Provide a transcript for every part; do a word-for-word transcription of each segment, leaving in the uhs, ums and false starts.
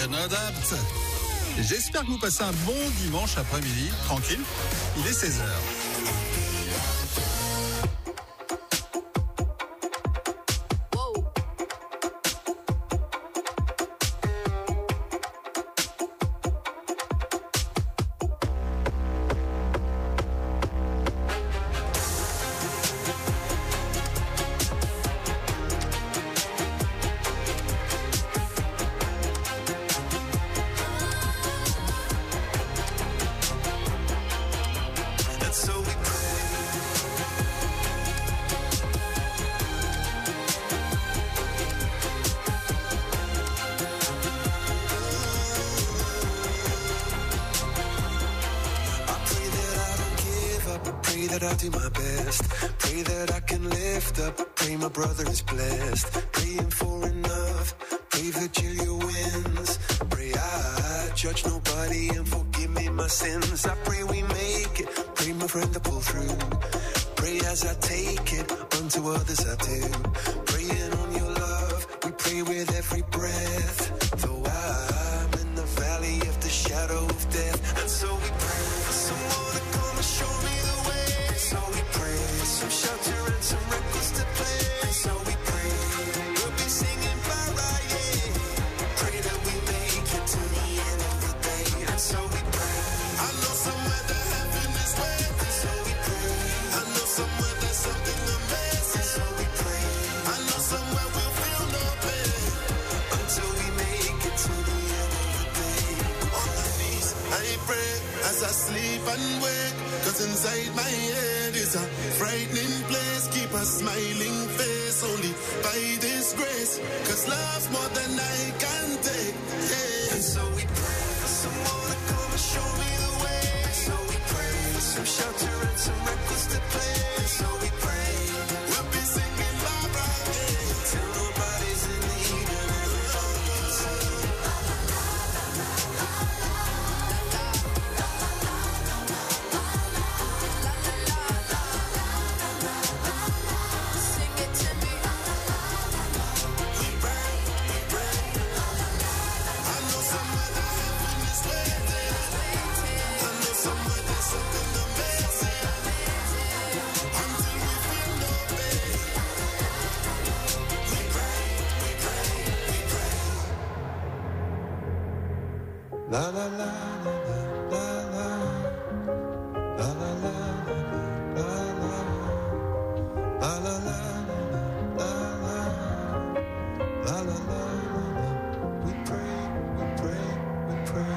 no doubt. J'espère que vous passez un bon dimanche après-midi, tranquille. Il est seize heures. Brother is blessed, praying for enough, pray Virgilia wins, pray I judge nobody and forgive me my sins, I pray we make it, pray my friend to pull through, pray as I take it, unto others I do, praying on your love, we pray with every breath, though I'm in the valley of the shadow of death, and so we pray for someone to come and show me the way, so we pray for some shelter and some records to play. So we pray, we'll be singing Mariah. Pray that we make it to the end of the day. And so we pray. I know somewhere that heaven is waiting. So we pray. I know somewhere there's something amazing. So we pray. I know somewhere we'll feel no pain until we make it to the end of the day. On my knees, I pray as I sleep and wake. Cause inside my head is a frightening place. Keep a smiling face only by this grace. Cause love's more than I can take. Yeah. And so we pray for someone to come and show me the way. So we pray for some shelter and some records to play. And so we pray we'll be singing bye bye yeah. Till nobody's in need and everybody can sing. La la la la la la la la la la la la la la la la. We pray, we pray, we pray.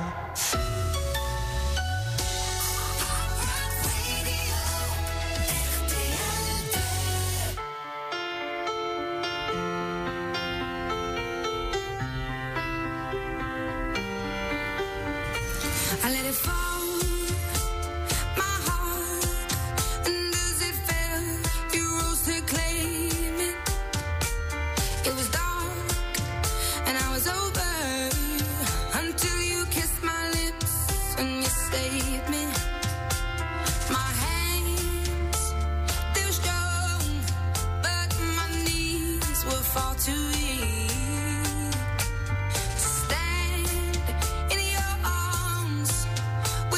I let it fall, my heart, and as it fell, you rose to claim it. It was dark, and I was over, until you kissed my lips, and you saved me. My hands, they were strong, but my knees were far too weak. Stand in your arms,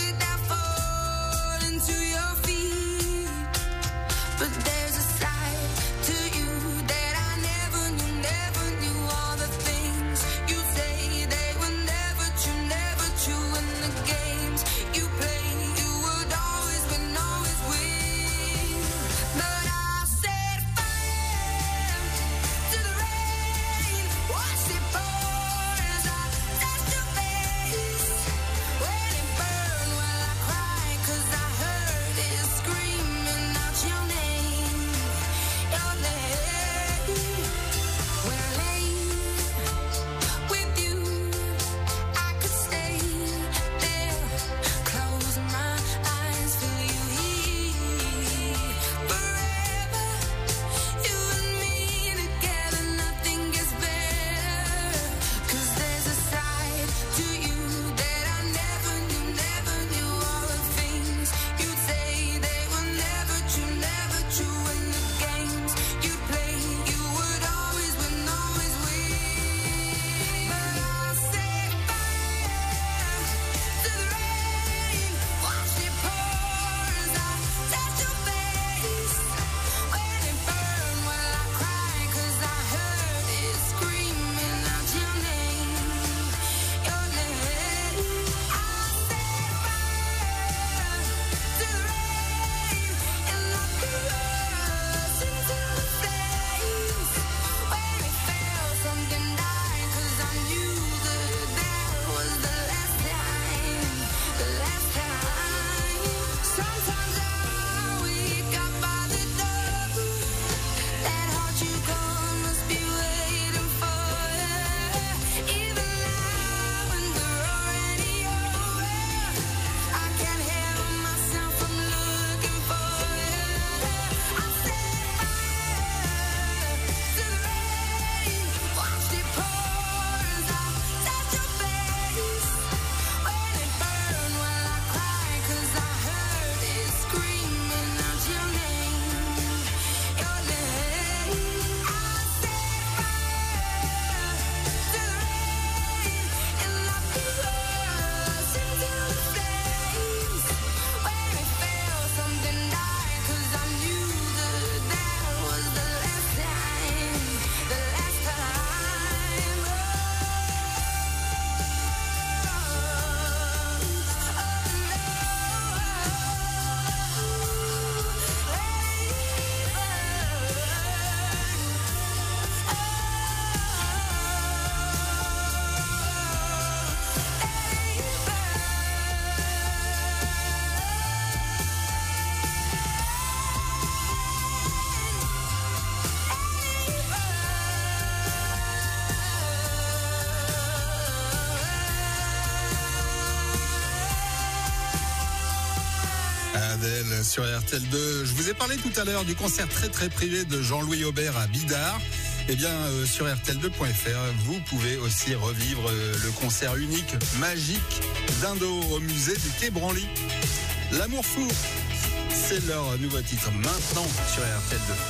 Adèle sur R T L deux. Je vous ai parlé tout à l'heure du concert très très privé de Jean-Louis Aubert à Bidart. Eh bien, euh, sur R T L deux point F R, vous pouvez aussi revivre euh, le concert unique, magique d'Indo au musée du Quai Branly. L'amour fou, c'est leur nouveau titre maintenant sur R T L deux.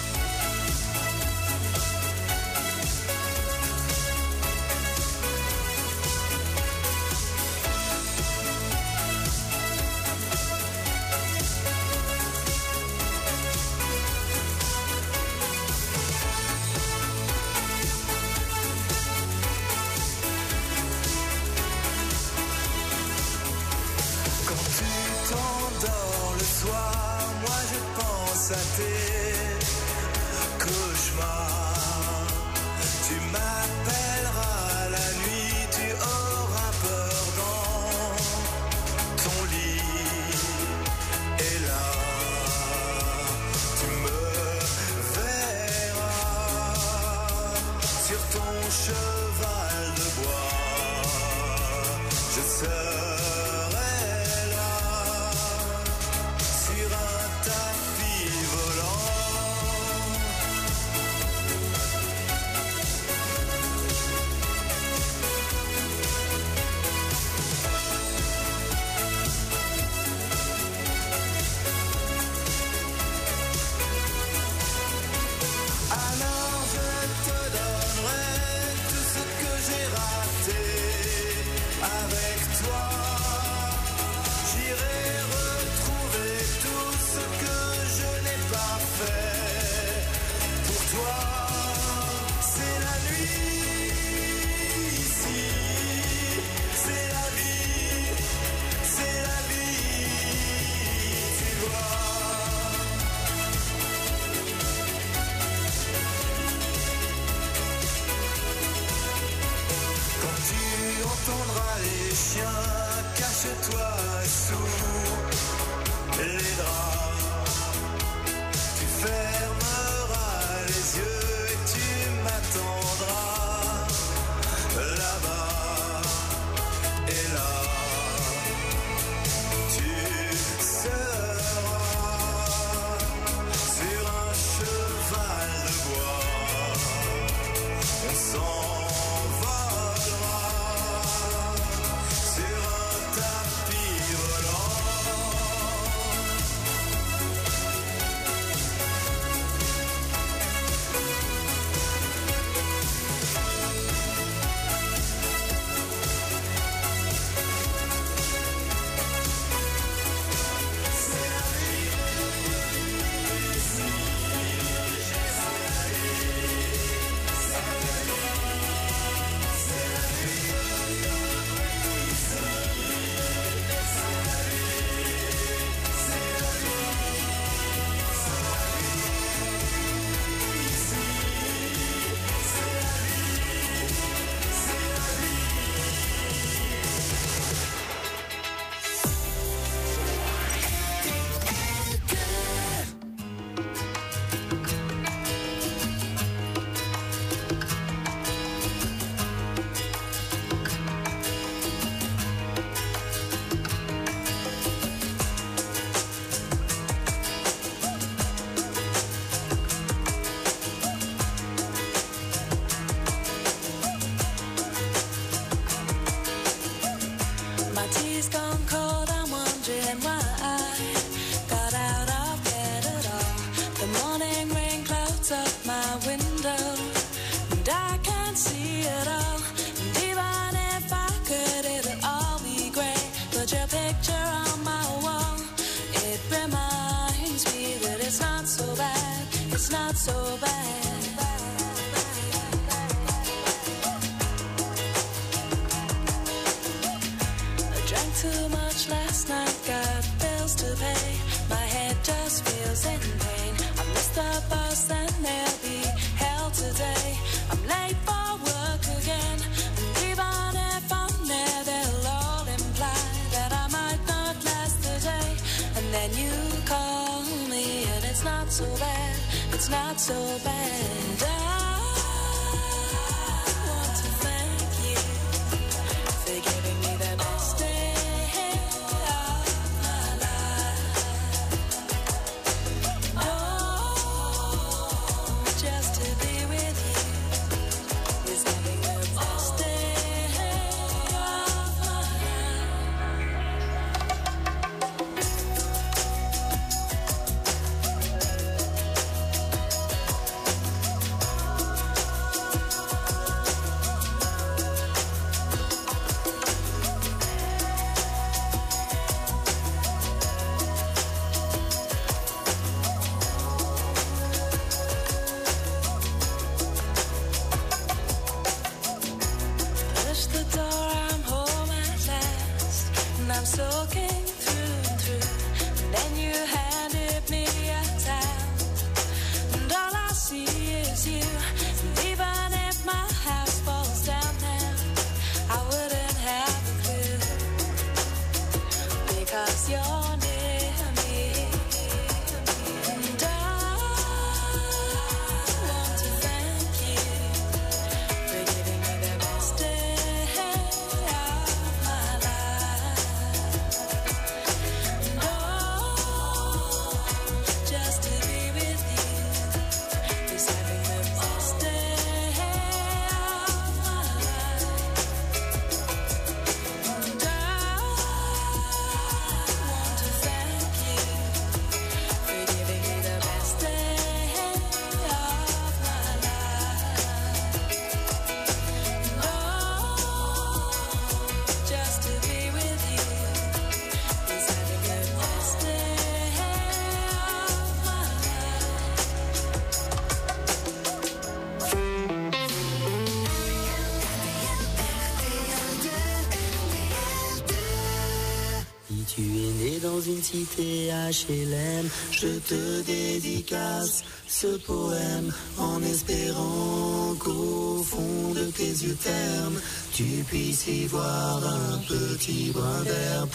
Giving me the best day of my life. I'm soaking through and through. And then you handed me a towel, and all I see is you. And even if my house falls down now, I wouldn't have a clue, because you're near me. And I want to thank you for giving me the best day of my life. And oh, just to be with you is having the best day of my life. And I want to thank you for giving me the best day of my life. And oh, just to be with you is having the best day of my life. Si tu es né dans une cité H L M, je te dédicace ce poème en espérant qu'au fond de tes yeux ternes, tu puisses y voir un petit brin d'herbe.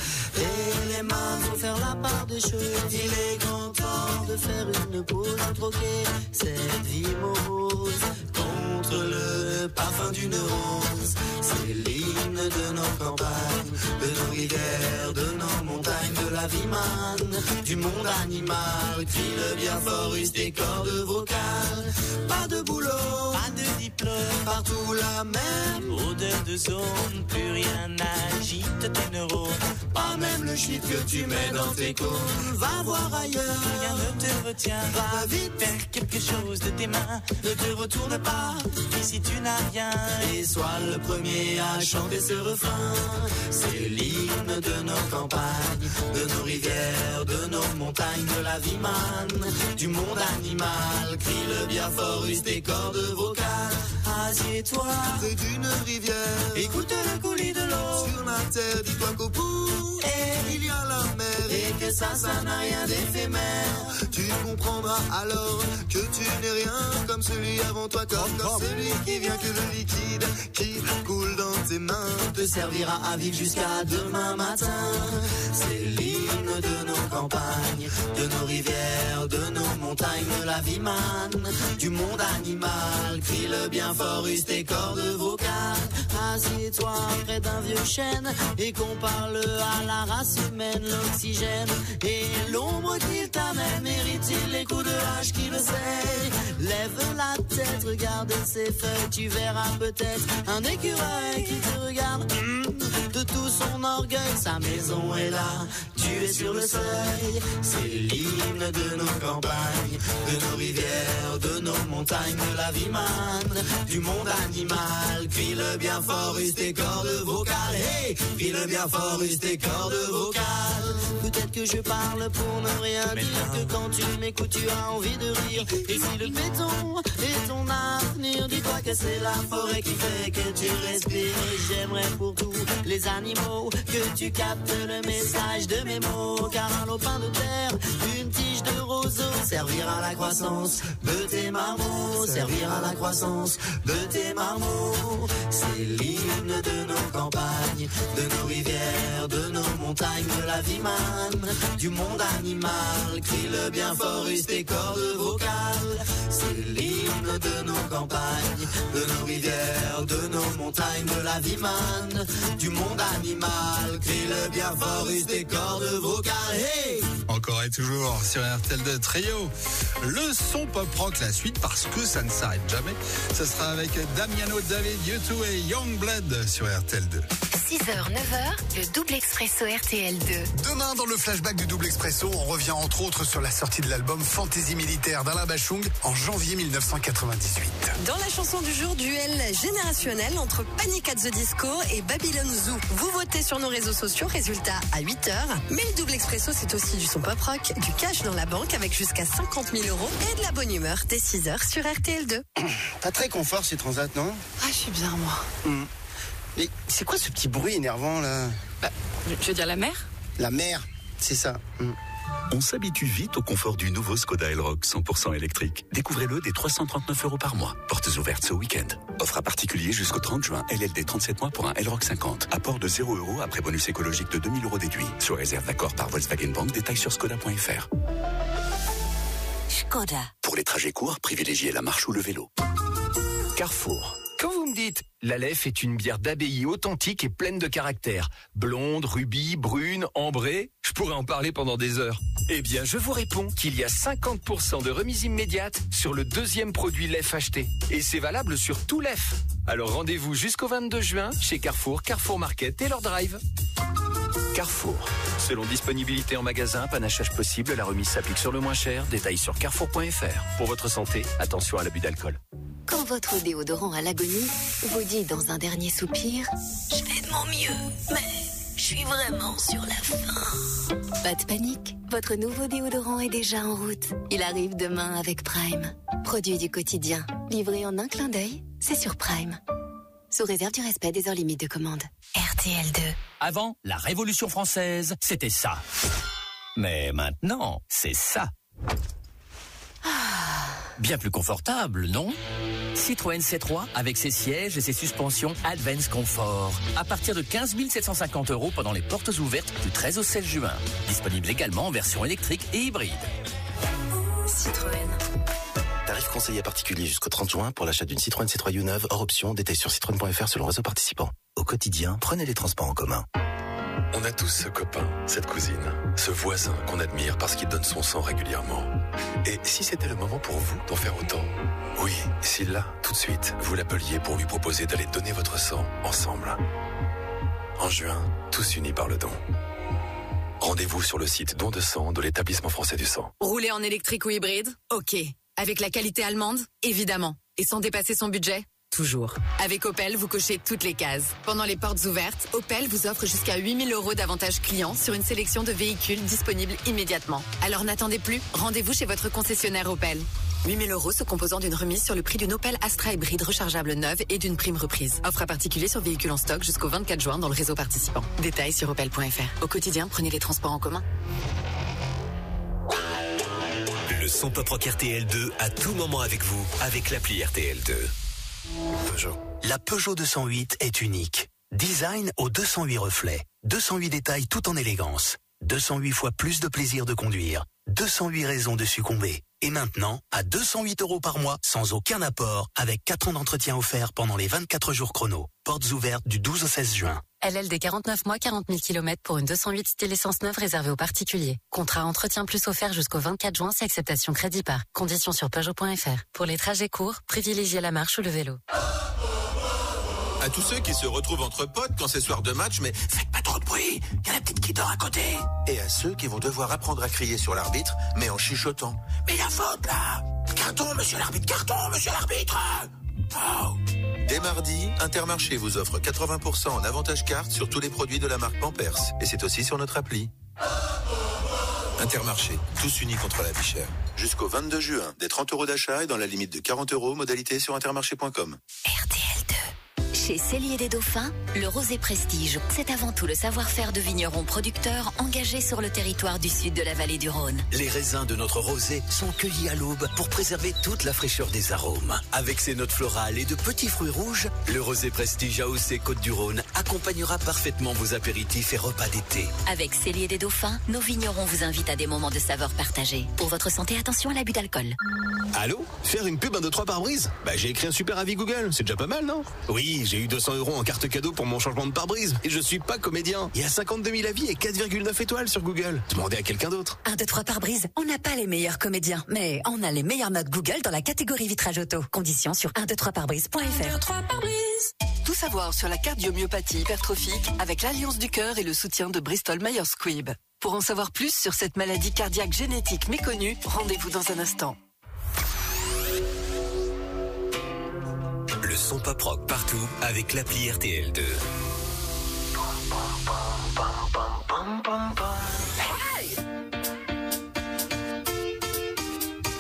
Et les mains vont faire la part des choses. Il est grand temps de faire une pause, troquer cette vie morose contre le parfum d'une rose. C'est l'hymne de nos campagnes, de nos rivières, de nos montagnes, de la vie manne, du monde animal. Crie le bien fort, use tes cordes vocales. Pas de boulot, Pas de diplôme, partout la même. odeur de zone, plus rien n'agite tes neurones. Pas même le shit que tu mets dans tes cônes. Va voir ailleurs, Rien ne te retient, va vite. faire quelque chose de tes mains. Ne te retourne pas Ici tu n'as rien, et sois le premier à chanter ce refrain. C'est l'hymne de nos campagnes, de nos rivières, de nos montagnes, de la vie manne, du monde animal. Crie le bien fort, use tes cordes vocales. assieds-toi Près d'une rivière, écoute le coulis de l'eau. sur la terre, dis-toi qu'au bout, Et il y a la mer. Et que ça, ça n'a rien d'éphémère. Tu comprendras alors que tu n'es rien comme celui avant toi, comme, comme celui qui vient, que le liquide qui coule dans tes mains te servira à vivre jusqu'à demain matin. C'est l'hymne de nos campagnes, de nos rivières, de nos montagnes, de la vie manne, du monde animal. Crie-le bien fort, use tes cordes vocales. Assieds-toi près d'un vieux chêne et compare-le à la race humaine. L'oxygène et l'ombre qu'il t'amène, mérite-t-il les coups de hache qui le sait? Lève la tête, regarde ses feuilles, tu verras peut-être un écureuil qui te regarde. Mmh, de tout son orgueil, sa maison est là, tu es sur le seuil. C'est l'hymne de nos campagnes, de nos rivières, de nos montagnes, de la vie manne, du monde animal. Crie-le bien fort, use tes cordes vocales. Hey, crie-le bien fort, use tes cordes vocales. Peut-être que je parle pour ne rien Mais dire, non. que quand tu m'écoutes tu as envie de rire. Et si le béton est ton avenir, dis-toi que c'est la forêt qui fait que tu respires. Et j'aimerais pour tous les animaux que tu captes le message de mes mots. Car un lopin de terre, une tige de roseau servira à la croissance de tes marmots. Servira à la croissance de tes marmots. C'est l'hymne de nos campagnes, de nos rivières, de nos montagnes, de la vie manne, du monde animal. Crie-le bien fort, use tes cordes vocales. C'est l'hymne de nos campagnes, de nos rivières, de nos montagnes, de la vie manne, du monde animal. Crie-le bien fort, use tes cordes vocales. Hey! Encore et toujours sur R T L deux Trio. Le son pop rock, la suite, parce que ça ne s'arrête jamais. Ce sera avec Damiano David, U deux et Youngblood sur R T L deux. six heures neuf heures, le double expresso R T L deux. Demain, dans le flashback du Double Expresso, on revient entre autres sur la sortie de l'album Fantaisie militaire d'Alain Bachung en janvier mille neuf cent quatre-vingt-dix-huit. Dans la chanson du jour, duel générationnel entre Panic at the Disco et Babylon Zoo. Vous votez sur nos réseaux sociaux, résultat à huit heures. Mais le Double Expresso, c'est aussi du son pop rock, du cash dans la banque avec jusqu'à cinquante mille euros et de la bonne humeur dès six heures sur R T L deux. Pas très confort ces transats, non? Ah, je suis bien, moi. Mmh. Mais c'est quoi ce petit bruit énervant là? Bah, je veux dire la mer? La mer, c'est ça. Mm. On s'habitue vite au confort du nouveau Skoda Elroq cent pour cent électrique. Découvrez-le dès trois cent trente-neuf euros par mois. Portes ouvertes ce week-end. Offre à particulier jusqu'au trente juin. L L D trente-sept mois pour un Elroq cinquante. Apport de zéro euros après bonus écologique de deux mille euros déduit. Sous réserve d'accord par Volkswagen Bank. Détails sur skoda point f r. Skoda. Pour les trajets courts, privilégiez la marche ou le vélo. Carrefour. Quand vous me dites « l'Aleph est une bière d'abbaye authentique et pleine de caractère, blonde, rubis, brune, ambrée », je pourrais en parler pendant des heures. Eh bien, je vous réponds qu'il y a cinquante pour cent de remise immédiate sur le deuxième produit Lef acheté. Et c'est valable sur tout Lef. Alors rendez-vous jusqu'au vingt-deux juin chez Carrefour, Carrefour Market et leur drive. Carrefour. Selon disponibilité en magasin, panachage possible, la remise s'applique sur le moins cher. Détails sur carrefour point f r. Pour votre santé, attention à l'abus d'alcool. Quand votre déodorant à l'agonie vous dit dans un dernier soupir « Je fais de mon mieux, mais je suis vraiment sur la fin ». Pas de panique, votre nouveau déodorant est déjà en route. Il arrive demain avec Prime. Produit du quotidien, livré en un clin d'œil, c'est sur Prime. Sous réserve du respect des heures limites de commande. R T L deux. Avant, la Révolution française, c'était ça. Mais maintenant, c'est ça. Bien plus confortable, non? Citroën C trois avec ses sièges et ses suspensions Advance Comfort. À partir de quinze mille sept cent cinquante euros pendant les portes ouvertes du treize au seize juin. Disponible également en version électrique et hybride. Citroën. Tarif conseillé particulier jusqu'au trente juin pour l'achat d'une Citroën C trois U neuve hors option. Détail sur citroën point f r selon réseau participant. Au quotidien, prenez les transports en commun. On a tous ce copain, cette cousine, ce voisin qu'on admire parce qu'il donne son sang régulièrement. Et si c'était le moment pour vous d'en faire autant? Oui, si là, tout de suite, vous l'appeliez pour lui proposer d'aller donner votre sang ensemble. En juin, tous unis par le don. Rendez-vous sur le site don de sang de l'établissement français du sang. Rouler en électrique ou hybride? Ok. Avec la qualité allemande? Évidemment. Et sans dépasser son budget? Toujours. Avec Opel, vous cochez toutes les cases. Pendant les portes ouvertes, Opel vous offre jusqu'à huit mille euros d'avantages clients sur une sélection de véhicules disponibles immédiatement. Alors n'attendez plus, rendez-vous chez votre concessionnaire Opel. huit mille euros se composant d'une remise sur le prix d'une Opel Astra hybride rechargeable neuve et d'une prime reprise. Offre à particulier sur véhicules en stock jusqu'au vingt-quatre juin dans le réseau participant. Détails sur opel point f r. Au quotidien, prenez les transports en commun. Le son pop rock R T L deux à tout moment avec vous, avec l'appli R T L deux. Peugeot. La Peugeot deux cent huit est unique. Design aux deux cent huit reflets. deux cent huit détails tout en élégance. deux cent huit fois plus de plaisir de conduire. deux cent huit raisons de succomber. Et maintenant, à deux cent huit euros par mois, sans aucun apport, avec quatre ans d'entretien offert pendant les vingt-quatre jours chrono. Portes ouvertes du douze au seize juin. L L D quarante-neuf mois, quarante mille kilomètres pour une deux cent huit style essence neuve réservée aux particuliers. Contrat entretien plus offert jusqu'au vingt-quatre juin si acceptation crédit par. Conditions sur Peugeot point f r. Pour les trajets courts, privilégiez la marche ou le vélo. À tous ceux qui se retrouvent entre potes quand c'est soir de match, mais faites pas trop de bruit, il y a la petite qui dort à côté. Et à ceux qui vont devoir apprendre à crier sur l'arbitre, mais en chuchotant. Mais il y a faute là! Carton, monsieur l'arbitre, carton, monsieur l'arbitre! Oh. Dès mardi, Intermarché vous offre quatre-vingts pour cent en avantage carte sur tous les produits de la marque Pampers. Et c'est aussi sur notre appli. Intermarché, tous unis contre la vie chère. Jusqu'au vingt-deux juin, des trente euros d'achat et dans la limite de quarante euros, modalité sur intermarché point com. R T L deux. Chez Cellier des Dauphins, le rosé prestige, c'est avant tout le savoir-faire de vignerons producteurs engagés sur le territoire du sud de la vallée du Rhône. Les raisins de notre rosé sont cueillis à l'aube pour préserver toute la fraîcheur des arômes. Avec ses notes florales et de petits fruits rouges, le rosé prestige A O C Côte-du-Rhône accompagnera parfaitement vos apéritifs et repas d'été. Avec Cellier des Dauphins, nos vignerons vous invitent à des moments de saveur partagés. Pour votre santé, attention à l'abus d'alcool. Allô? Faire une pub un deux trois pare-brise? Bah j'ai écrit un super avis Google, c'est déjà pas mal, non? Oui, j'ai eu deux cents euros en carte cadeau pour mon changement de pare-brise. Et je suis pas comédien. Il y a cinquante-deux mille avis et quatre virgule neuf étoiles sur Google. Demandez à quelqu'un d'autre. un, deux, trois pare-brise. On n'a pas les meilleurs comédiens, mais on a les meilleures notes Google dans la catégorie vitrage auto. Conditions sur un deux trois pare-brise point f r. Tout savoir sur la cardiomyopathie hypertrophique avec l'Alliance du cœur et le soutien de Bristol Myers Squibb. Pour en savoir plus sur cette maladie cardiaque génétique méconnue, rendez-vous dans un instant. Le son pop rock partout avec l'appli R T L deux. Hey!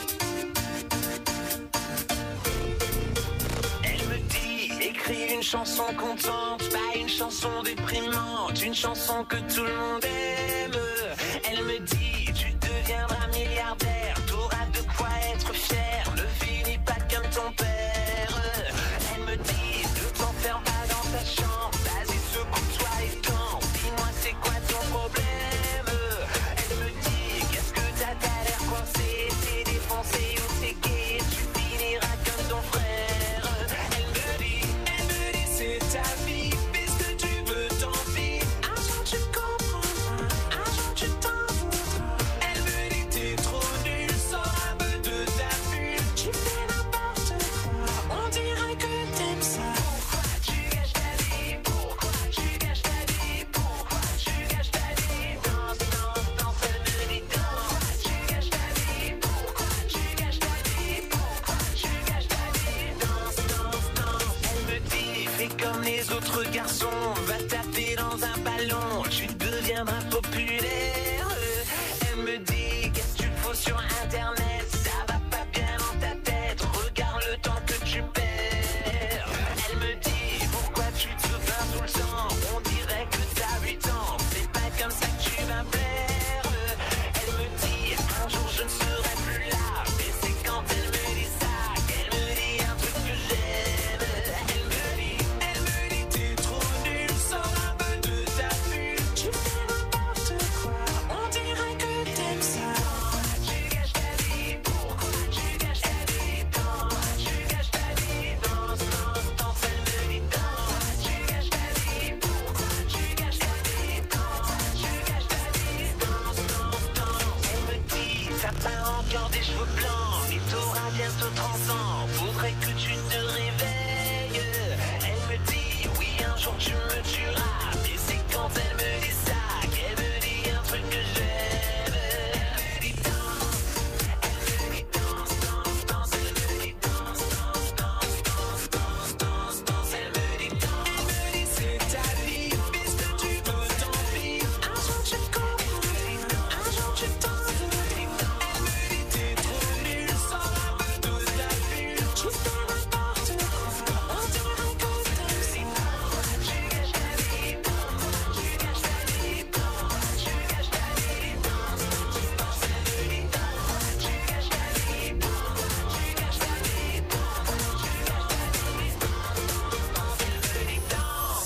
Elle me dit, écris une chanson. chanson contente, pas une chanson déprimante, une chanson que tout le monde aime. Elle me dit, tu deviendras milliardaire, t'auras de quoi être fier, ne finis pas comme ton père. Elle me dit, ne t'enferme pas dans ta chambre, vas-y secoue-toi et danse, dis-moi c'est quoi ton problème. Elle me dit, qu'est-ce que t'as, t'as l'air coincé, t'es défoncé ou t'es gay, tu finiras comme ton frère. Elle me dit, elle me dit c'est ta vie, fais ce que tu veux, tant pis. Un jour tu comprendras, un jour tu t'en voudras. Elle me dit t'es trop nul, sors un peu de ta bulle. Tu fais n'importe quoi, on dirait que t'aimes ça. Pourquoi tu gâches ta vie, pourquoi tu gâches ta vie, pourquoi tu gâches ta vie. Danse, danse, danse, elle me dit danse. Pourquoi tu gâches ta vie, pourquoi tu gâches ta vie, pourquoi tu gâches ta vie. Danse, danse, danse, elle me dit fais comme les autres garçons, va taper dans un ballon, tu deviendras populaire. Elle me dit qu'est-ce que tu fous sur internet, ça va pas bien dans ta tête, regarde le temps que tu perds. Elle me dit pourquoi tu te plains tout le temps, on dirait que t'as huit ans, c'est pas comme ça que tu vas plaire. Elle me dit un jour je ne serai plus là, mais c'est quand elle me dit ça qu'elle me dit un truc que j'aime. Elle me dit, elle me dit t'es trop nul, sors un peu de ta bulle, tu fais n'importe quoi, on dirait que t'aimes ça. Pourquoi tu gâches ta vie, pourquoi tu gâches ta vie, pourquoi tu gâches ta vie. Danse, danse, danse, elle me dit danse. Tu gâches ta vie, pourquoi tu gâches ta vie, pourquoi tu gâches ta vie. Danse, danse, danse, elle me dit t'as pas encore des cheveux blancs, et t'auras bientôt trente ans, faudrait que tu te réveilles. Elle me dit oui un jour tu me tueras, mais c'est quand elle me dit ça qu'elle me dit un truc que j'aime. Elle me dit danse, elle me dit danse, danse, danse, elle me dit danse, danse, danse, danse, danse, danse, danse, elle me dit danse. Elle me dit c'est ta vie, fais ce que tu veux, tant pis. Un jour tu comprends, un jour tu t'en veux. Elle me dit t'es trop nul, sors un peu de ta bulle, tu fais n'importe quoi, on dirait que t'aimes ça. Pourquoi tu gâches ta vie, pourquoi tu gâches ta vie, pourquoi tu gâches ta vie. Danse, danse, danse, elle me dit danse. Tu gâches ta vie, pourquoi tu gâches ta vie, pourquoi tu gâches ta vie. Danse, danse, danse, elle me dit danse.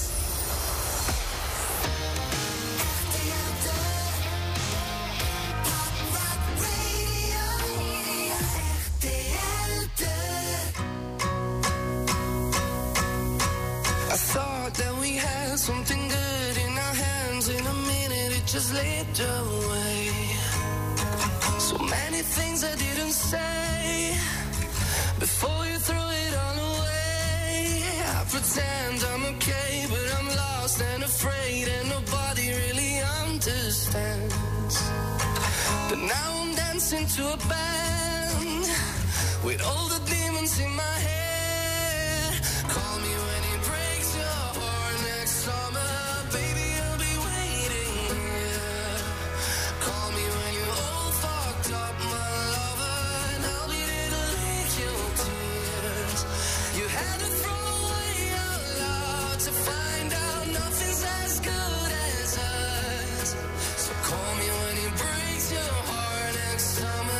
I thought that we had something good in our hands. In a minute it just slipped away. So many things I didn't say before you threw it all away. I pretend I'm okay, but I'm lost and afraid, and nobody really understands. But now I'm dancing to a band with all the demons in my head. Call me when it breaks your heart next summer, baby, I'll be waiting here. Call me when you're all fucked up, my lover, and I'll be there to lick your tears. You had to throw away your love to find out nothing's as good as us. So call me when it breaks your heart next summer.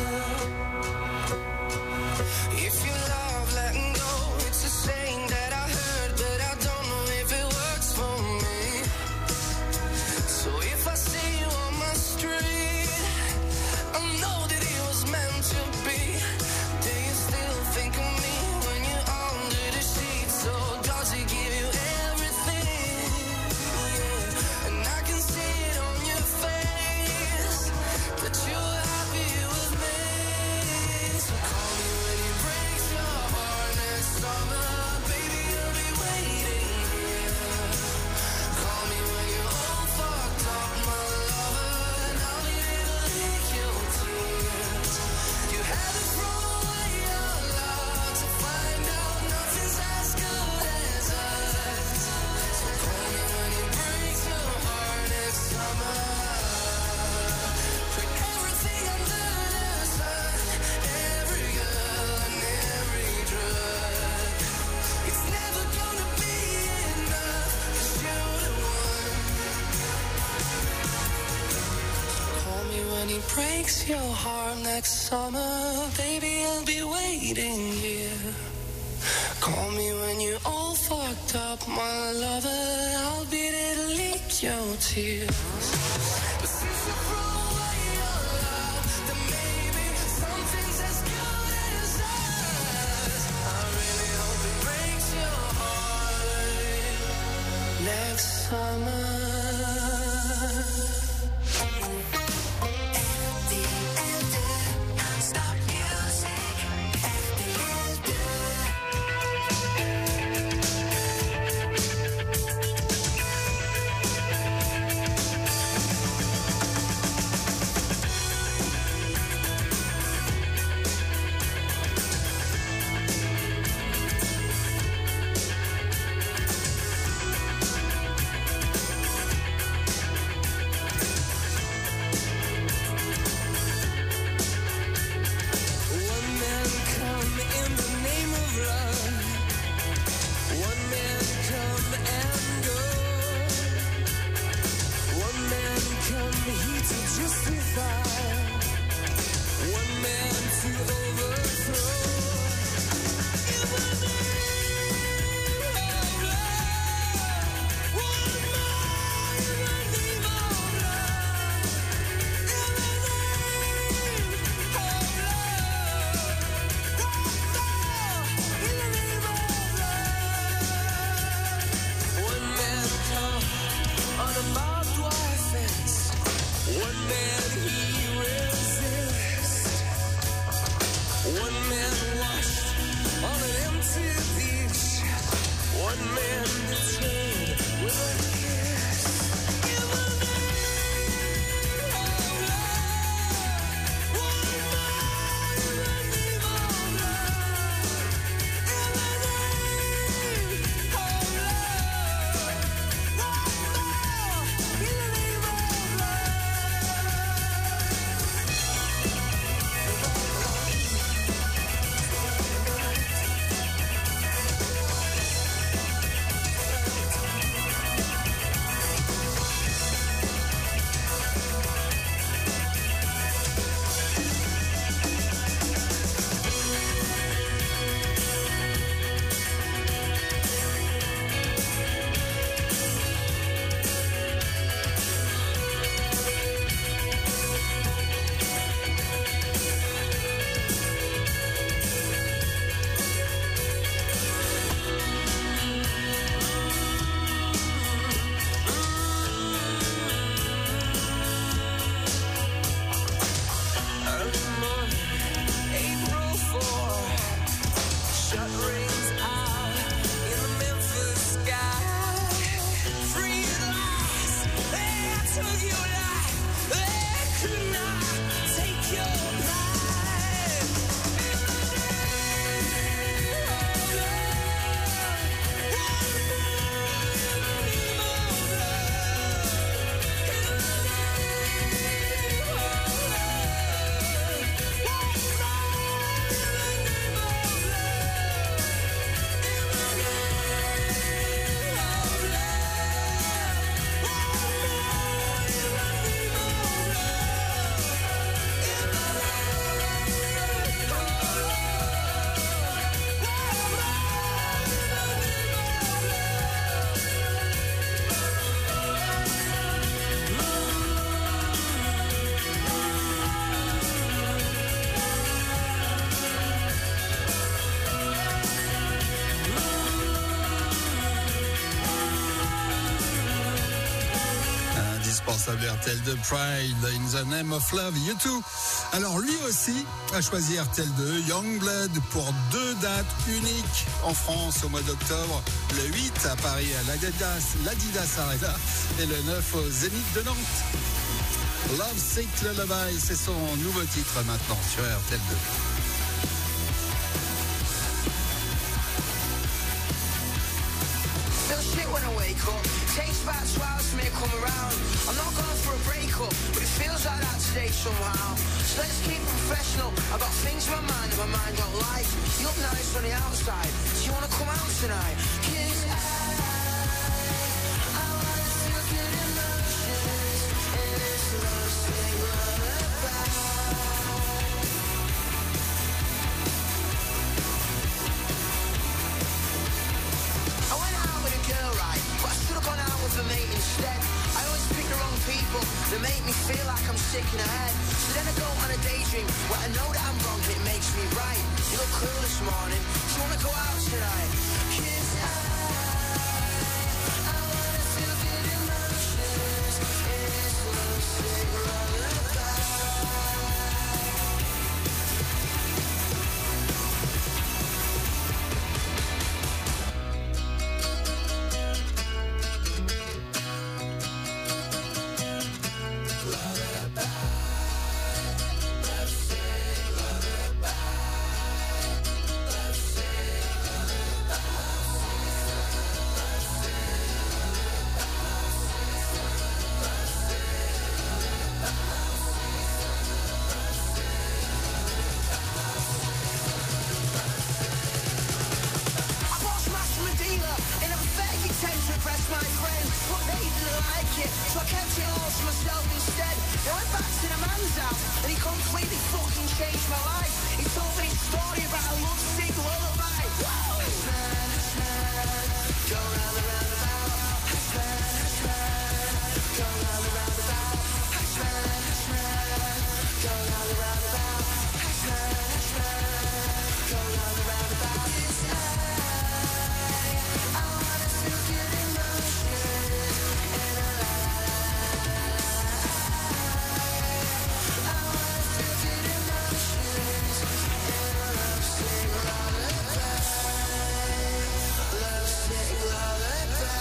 If you love letting go, it's a saying that I he breaks your heart next summer, baby, I'll be waiting here. Call me when you're all fucked up, my lover, I'll be there to leak your tears. But since you throw away your love, then maybe something's as good as us. I really hope it breaks your heart next summer. R T L deux Pride, In the Name of Love, U deux. Alors lui aussi a choisi R T L deux, Youngblood, pour deux dates uniques en France au mois d'octobre. Le huit à Paris à l'Adidas, l'Adidas Arena et le neuf au Zénith de Nantes. Love Sick Lullaby, c'est son nouveau titre maintenant sur R T L deux. Takes about two hours for me to come around. I'm not going for a breakup, but it feels like that today somehow. So let's keep it professional. I've got things in my mind that my mind don't like. You look nice on the outside. Do you want to come out tonight? 'Cause I, I want to feel good emotions. And it's love sick lullaby. sick in the head. So then I go on a daydream where I know that I'm wrong, but it makes me right. You look cool this morning, do you wanna go out tonight? 'Cause I, I wanna feel good emotions in this lovesick lullaby. So I kept it all to myself instead. I went back to the man's house and he completely fucking changed my life. He told me a story about a lovesick lullaby. Hasman, Hasman, go round the roundabout. Hasman, Hasman, go round the roundabout. Hasman, Hasman, go round the roundabout. Hasman, Hasman, go round the roundabout. It's I, I wanna feel good emotions and a la la la. I wanna feel good emotions and a lovesick lullaby. Lovesick lullaby.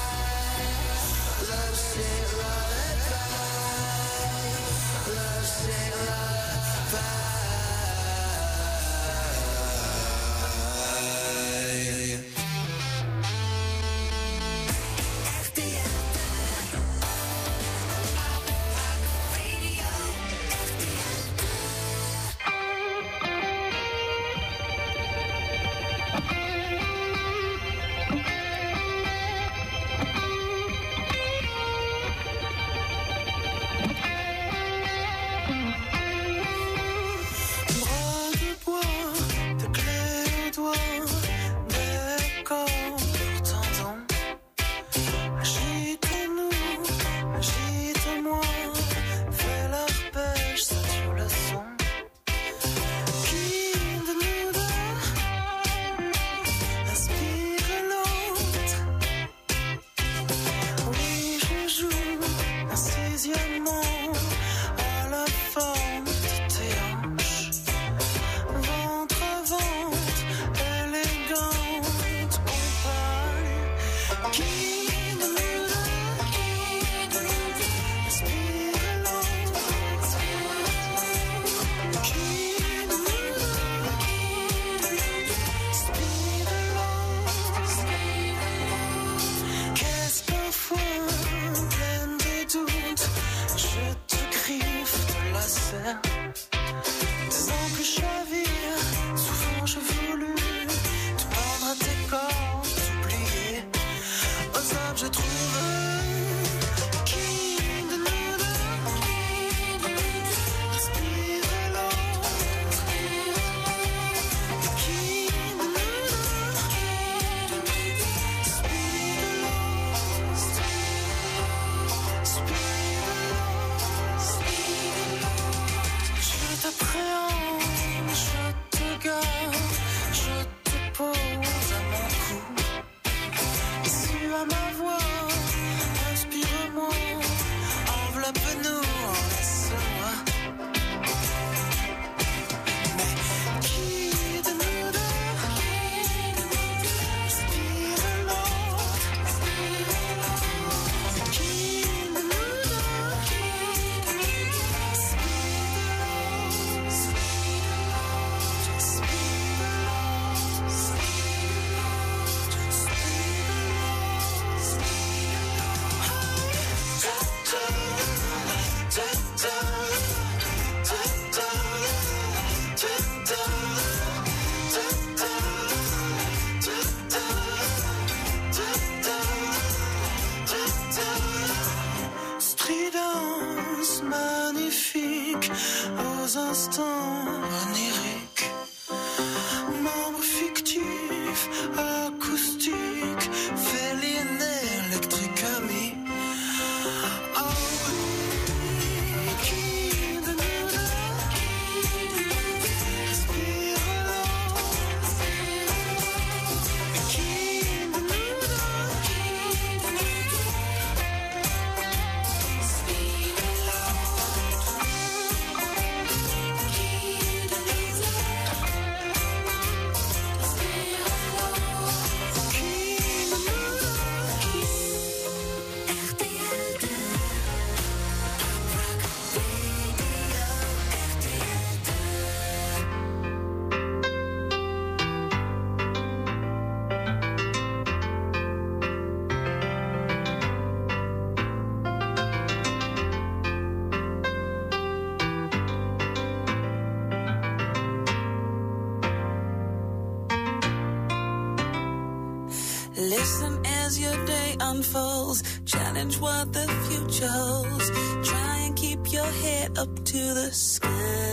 Lovesick lullaby. Lovesick lullaby. Bras de bois, de clés au doigt, des corps tendants. Agite-nous, agite-moi, fais l'arpège, sature le son. Qui de nous deux inspire l'autre? Oui, je joue un sixième mot à la forme de tes hanches. Ventre à ventre, élégante compagne. Qui de nous deux, qui de nous deux inspire l'autre? Qui de nous deux, qui de nous deux inspire l'autre? Qu'est-ce parfois pleine de doutes, je te griffe de la serre. Sans que je chavire, souvent j'ai voulu te prendre à tes cordes, t'oublier. Aux âmes je trouve qui de nous deux, qui de nous deux inspire l'autre. Qui de nous deux, qui de nous deux inspire l'autre. Inspire l'autre. Je t'appréhende, je te garde, je te pose à mon cou. Issu à ma voix, inspire-moi, enveloppe-nous, laisse-moi. Mais qui de nous deux, qui de nous deux inspire l'autre? Qui de nous deux, qui de nous deux inspire l'autre? Stridence magnifique aux instants oniriques. Membre fictif, acoustique, féline électrique ami. Oh oui, qui unfolds. Challenge what the future holds. Try and keep your head up to the sky.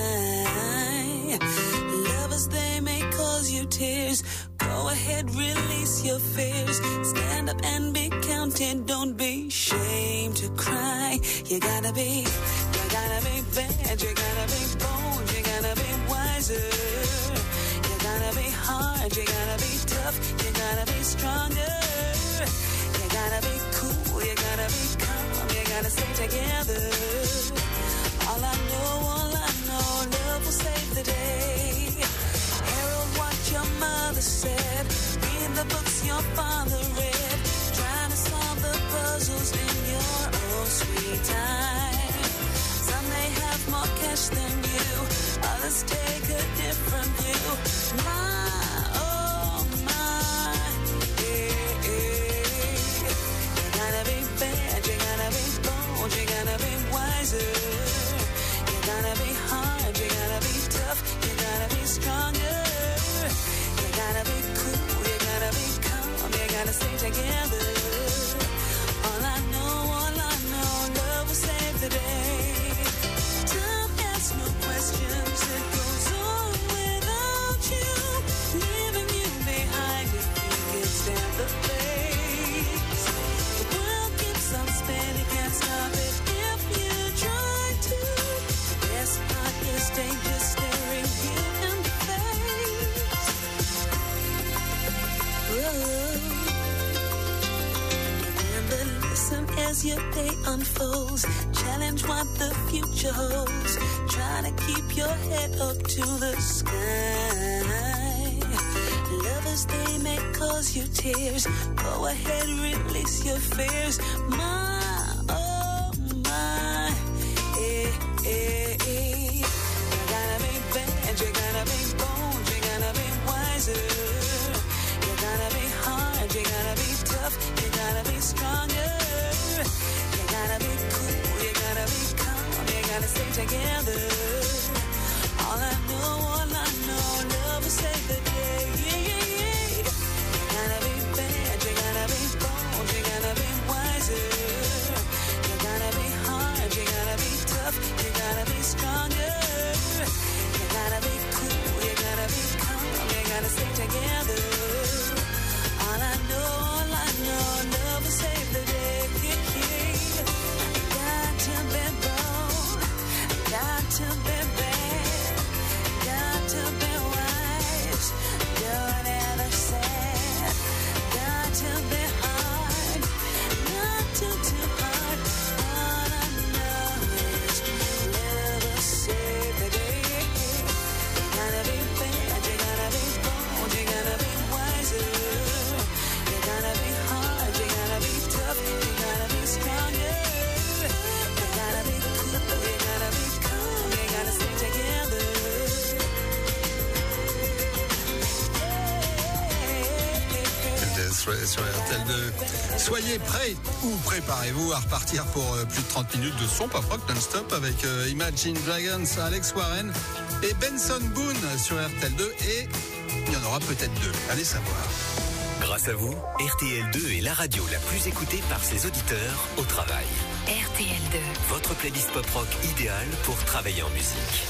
Lovers, they may cause you tears. Go ahead, release your fears. Stand up and be counted. Don't be ashamed to cry. You gotta be, you gotta be bad. You gotta be bold. You gotta be wiser. You gotta be hard. You gotta be tough. You gotta be stronger. You gotta be cool. You gotta be calm. You gotta stay together. All I know, all I know, love will save the day. Herald what your mother said. Read the books your father read. Trying to solve the puzzles in your own sweet time. Some may have more cash than you. Others take a different view. My, oh my, yeah, yeah. You gotta be bad, you gotta be bold, you gotta be wiser. You gotta be hard, you gotta be tough, you gotta be stronger. You gotta be cool, you gotta be calm, you gotta stay together. All I know, all I know, love will save the day. Time asks no questions, it goes on without you, leaving you behind if you can stand the pace. The world keeps on spinning, can't stop it if you try to. The best part is danger staring you in the face. Whoa. Remember, listen as your day unfolds. Challenge what the future holds. Try to keep your head up to the sky. Lovers, they may cause you tears. Go ahead, release your fears. My, oh my, eh, eh, eh. You gotta be bad, you gotta be bold, you gotta be wiser. You gotta be hard, you gotta be tough, you gotta be stronger. You gotta be cool, you gotta be calm, you gotta stay together. All I know, all I know, love will save the day. Yeah, yeah, yeah. You gotta be bad, you gotta be bold, you gotta be wiser. You gotta be hard, you gotta be tough, you gotta be stronger. You gotta be cool, you gotta be calm, you gotta stay together. All I know, all I know, love will save the day. Yeah, yeah. Got to be bold, got to be bad, got to be wise. Don't ever say, got to be hard, not too too hard. All I know is love will save the day. You gotta be bad, you gotta be bold, you gotta be wiser. You gotta be hard, you gotta be tough, you gotta be stronger. You gotta be cool, you gotta be calm, you gotta stay together. Sur R T L deux. Soyez prêts ou préparez-vous à repartir pour euh, plus de trente minutes de son pop rock non-stop avec euh, Imagine Dragons, Alex Warren et Benson Boone sur R T L deux, et il y en aura peut-être deux. Allez savoir. Grâce à vous, R T L deux est la radio la plus écoutée par ses auditeurs au travail. R T L deux. Votre playlist pop rock idéale pour travailler en musique.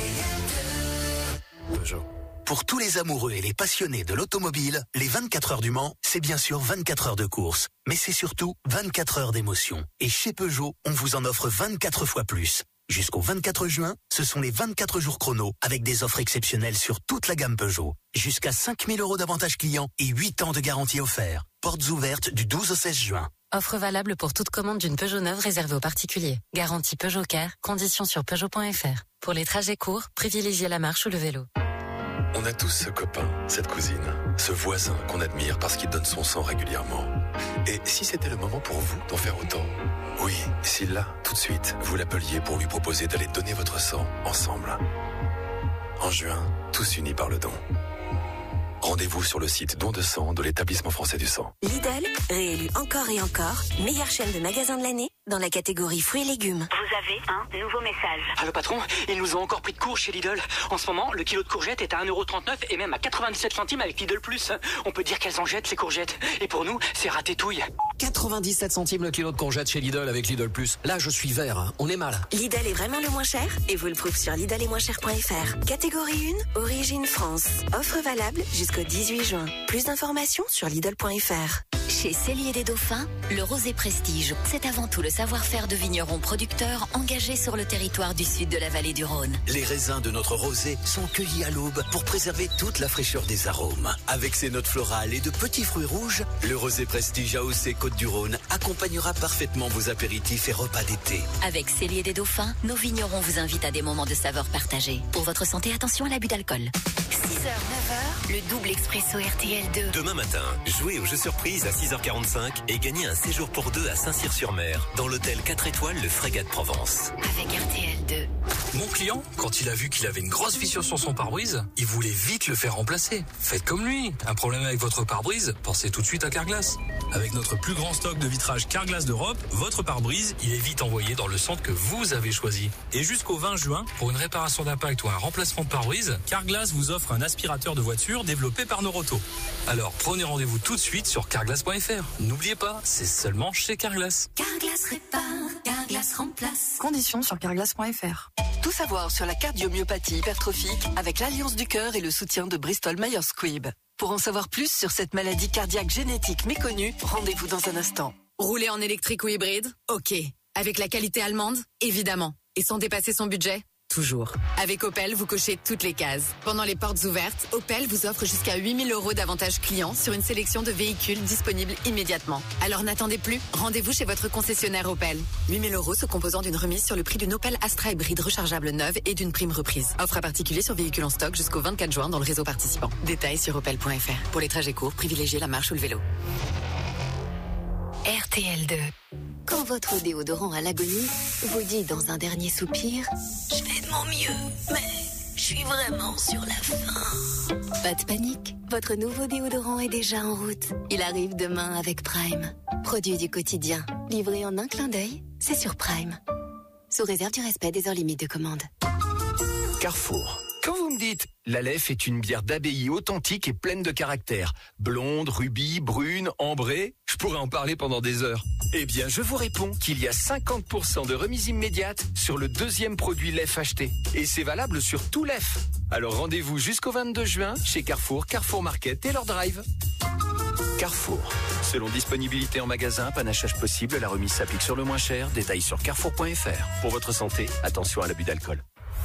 Peugeot. Pour tous les amoureux et les passionnés de l'automobile, les vingt-quatre heures du Mans, c'est bien sûr vingt-quatre heures de course, mais c'est surtout vingt-quatre heures d'émotion. Et chez Peugeot, on vous en offre vingt-quatre fois plus. Jusqu'au vingt-quatre juin, ce sont les vingt-quatre jours chrono avec des offres exceptionnelles sur toute la gamme Peugeot. Jusqu'à cinq mille euros d'avantages clients et huit ans de garantie offert. Portes ouvertes du douze au seize juin. Offre valable pour toute commande d'une Peugeot neuve réservée aux particuliers. Garantie Peugeot Care, conditions sur Peugeot point F R. Pour les trajets courts, privilégiez la marche ou le vélo. On a tous ce copain, cette cousine, ce voisin qu'on admire parce qu'il donne son sang régulièrement. Et si c'était le moment pour vous d'en faire autant? Oui, si là, tout de suite, vous l'appeliez pour lui proposer d'aller donner votre sang ensemble. En juin, tous unis par le don. Rendez-vous sur le site don de sang de l'établissement français du sang. Lidl, réélu encore et encore, meilleure chaîne de magasins de l'année, dans la catégorie fruits et légumes. Vous avez un nouveau message. Allô patron, ils nous ont encore pris de court chez Lidl. En ce moment, le kilo de courgettes est à un euro trente-neuf et même à quatre-vingt-dix-sept centimes avec Lidl Plus. On peut dire qu'elles en jettent les courgettes. Et pour nous, c'est ratétouille. quatre-vingt-dix-sept centimes le kilo de courgettes chez Lidl avec Lidl Plus. Là, je suis vert, hein. On est mal. Lidl est vraiment le moins cher et vous le prouve sur Lidl et moins cher point f r. Catégorie un, origine France. Offre valable jusqu'au dix-huit juin. Plus d'informations sur Lidl point f r. Chez Cellier des Dauphins, le rosé prestige, c'est avant tout le savoir-faire de vignerons producteurs engagés sur le territoire du sud de la vallée du Rhône. Les raisins de notre rosé sont cueillis à l'aube pour préserver toute la fraîcheur des arômes. Avec ses notes florales et de petits fruits rouges, le rosé prestige A O C Côte-du-Rhône accompagnera parfaitement vos apéritifs et repas d'été. Avec Cellier des Dauphins, nos vignerons vous invitent à des moments de saveur partagés. Pour votre santé, attention à l'abus d'alcool. six heures neuf heures, le double expresso R T L deux. Demain matin, jouez au jeu surprise à six heures quarante-cinq et gagnez un séjour pour deux à Saint-Cyr-sur-Mer dans l'hôtel quatre étoiles Le Frégat de Provence. Avec R T L deux. Mon client, quand il a vu qu'il avait une grosse fissure sur son pare-brise, il voulait vite le faire remplacer. Faites comme lui. Un problème avec votre pare-brise, pensez tout de suite à Carglass. Avec notre plus grand stock de vitrage Carglass d'Europe, votre pare-brise, il est vite envoyé dans le centre que vous avez choisi. Et jusqu'au vingt juin, pour une réparation d'impact ou un remplacement de pare-brise, Carglass vous offre un aspirateur de voiture développé par Noroto. Alors prenez rendez-vous tout de suite sur carglass point f r. N'oubliez pas, c'est seulement chez Carglass. Carglass répare, Carglass remplace. Conditions sur carglass point f r. Tout savoir sur la cardiomyopathie hypertrophique avec l'Alliance du cœur et le soutien de Bristol Myers Squibb. Pour en savoir plus sur cette maladie cardiaque génétique méconnue, rendez-vous dans un instant. Rouler en électrique ou hybride? Ok. Avec la qualité allemande? Évidemment. Et sans dépasser son budget? Toujours. Avec Opel, vous cochez toutes les cases. Pendant les portes ouvertes, Opel vous offre jusqu'à huit mille euros d'avantages clients sur une sélection de véhicules disponibles immédiatement. Alors n'attendez plus, rendez-vous chez votre concessionnaire Opel. huit mille euros se composant d'une remise sur le prix d'une Opel Astra hybride rechargeable neuve et d'une prime reprise. Offre à particulier sur véhicules en stock jusqu'au vingt-quatre juin dans le réseau participant. Détails sur opel point f r. Pour les trajets courts, privilégiez la marche ou le vélo. R T L deux. Quand votre déodorant à l'agonie vous dit dans un dernier soupir « Je fais de mon mieux, mais je suis vraiment sur la fin ». Pas de panique, votre nouveau déodorant est déjà en route. Il arrive demain avec Prime. Produit du quotidien, livré en un clin d'œil, c'est sur Prime. Sous réserve du respect des heures limites de commande. Carrefour. Quand vous me dites « l'Aleph est une bière d'abbaye authentique et pleine de caractère, blonde, rubis, brune, ambrée », je pourrais en parler pendant des heures. Eh bien, je vous réponds qu'il y a cinquante pour cent de remise immédiate sur le deuxième produit Lef acheté. Et c'est valable sur tout Lef. Alors rendez-vous jusqu'au vingt-deux juin chez Carrefour, Carrefour Market et leur drive. Carrefour. Selon disponibilité en magasin, panachage possible, la remise s'applique sur le moins cher. Détails sur carrefour point f r. Pour votre santé, attention à l'abus d'alcool.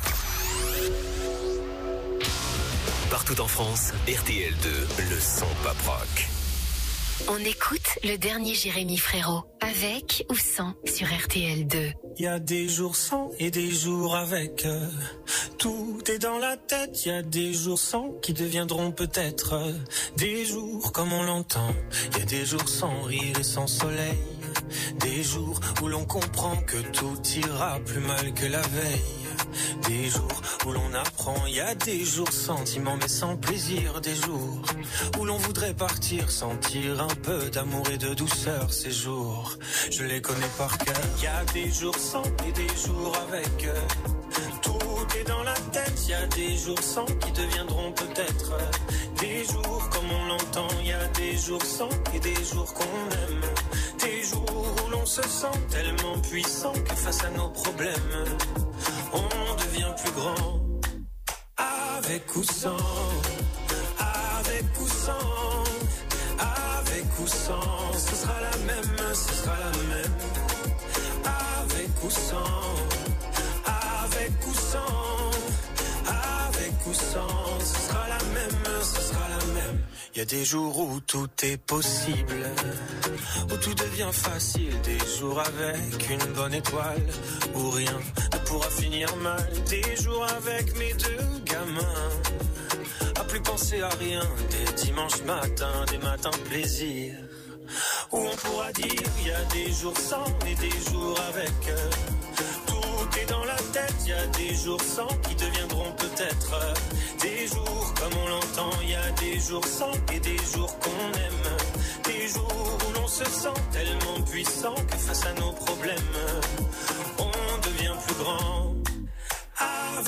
Partout en France, R T L deux, le son pop rock. On écoute le dernier Jérémy Frérot, avec ou sans sur R T L deux. Il y a des jours sans et des jours avec. euh, Tout est dans la tête. Il y a des jours sans qui deviendront peut-être euh, des jours comme on l'entend. Il y a des jours sans rire et sans soleil. Des jours où l'on comprend que tout ira plus mal que la veille. Des jours où l'on apprend, il y a des jours sentiments mais sans plaisir. Des jours où l'on voudrait partir, sentir un peu d'amour et de douceur. Ces jours, je les connais par cœur. Il y a des jours sans et des jours avec. Tout est dans la tête, il y a des jours sans qui deviendront peut-être des jours comme on l'entend. Il y a des jours sans et des jours qu'on aime. Des jours où l'on se sent tellement puissant que face à nos problèmes, on devient plus grand. Avec ou sans, avec ou sans, avec ou sans, ce sera la même, ce sera la même. Avec ou sans, avec ou sans, avec ou sans, ce sera la même, ce sera la même. Il y a des jours où tout est possible, où tout devient facile. Des jours avec une bonne étoile, où rien ne pourra finir mal. Des jours avec mes deux gamins, à plus penser à rien. Des dimanches matins, des matins de plaisir, où on pourra dire il y a des jours sans et des jours avec. Tout est dans la tête, il y a des jours sans qui deviendront peut-être des jours comme on l'entend. Il y a des jours sans et des jours qu'on aime. Des jours où l'on se sent tellement puissant que face à nos problèmes,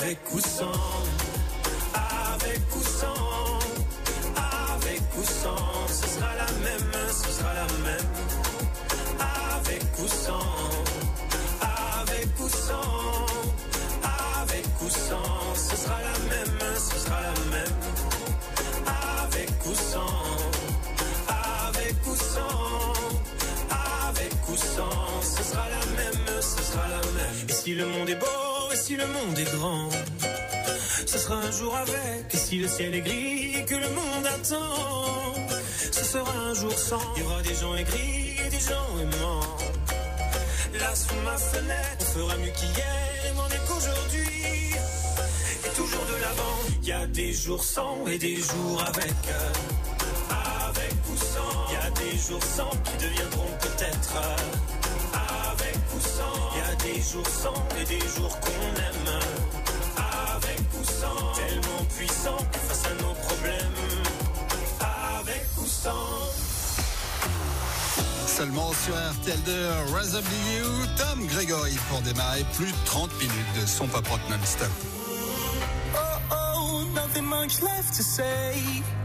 avec ou sans, avec ou sans, avec ou sans, ce sera la même, ce sera la même, avec ou sans, avec ou sans, avec ou sans, ce sera la même, ce sera la même, avec ou sans, avec ou sans, avec ou sans, ce sera la même, ce sera la même. Et si le monde est beau, et si le monde est grand, ce sera un jour avec. Et si le ciel est gris et que le monde attend, ce sera un jour sans. Il y aura des gens aigris et des gens aimants. Là sous ma fenêtre, on fera mieux qu'hier, m'en est qu'aujourd'hui. Et toujours de l'avant, il y a des jours sans et des jours avec. Avec ou sans, il y a des jours sans qui deviendront peut-être. Avec ou sans, il y a des jours sans et des jours qu'on aime. Avec ou sans, tellement puissant que face à nos problèmes. Avec ou sans. Seulement sur R T L deux, Rather Be You, Tom Gregory pour démarrer plus de trente minutes de son pop rock non-stop. Oh oh, nothing much left to say.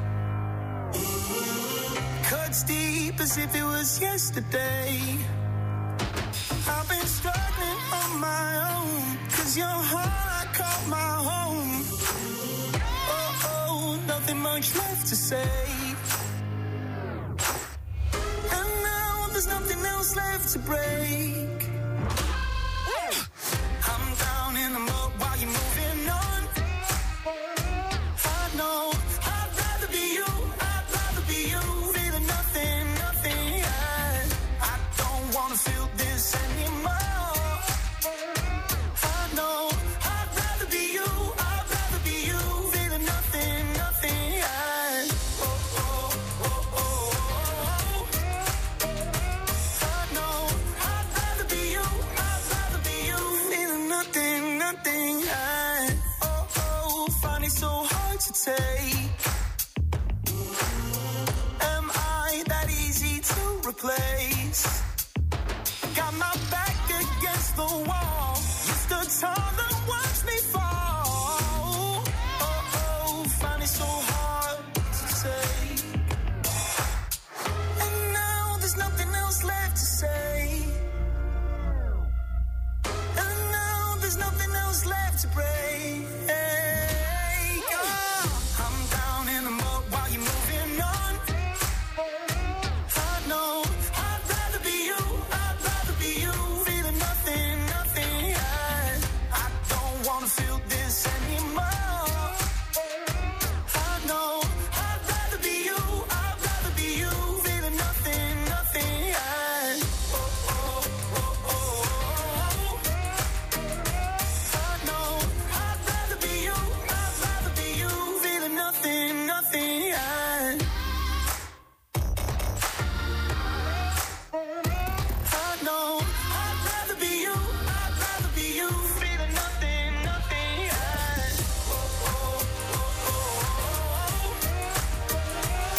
Cuts deep as if it was yesterday. I've been struggling on my own, cause your heart I call my home. Oh oh, nothing much left to say. And now there's nothing else left to break. I'm down in the mud while you're moving on. I know I'd rather be you, I'd rather be you. Feeling nothing, nothing, yeah. I don't wanna feel this anymore. I know I'd rather be you, I'd rather be you. Feeling nothing, nothing, yeah. Oh, oh, oh, oh, oh. I know I'd rather be you, I'd rather be you. Feeling nothing, nothing, yeah. Oh, oh, find it so hard to take. Am I that easy to replace? Got my back against the wall. You stood tall and watched me fall. Oh, oh, find it so hard to take. And now there's nothing else left to say. And now there's nothing else left to break.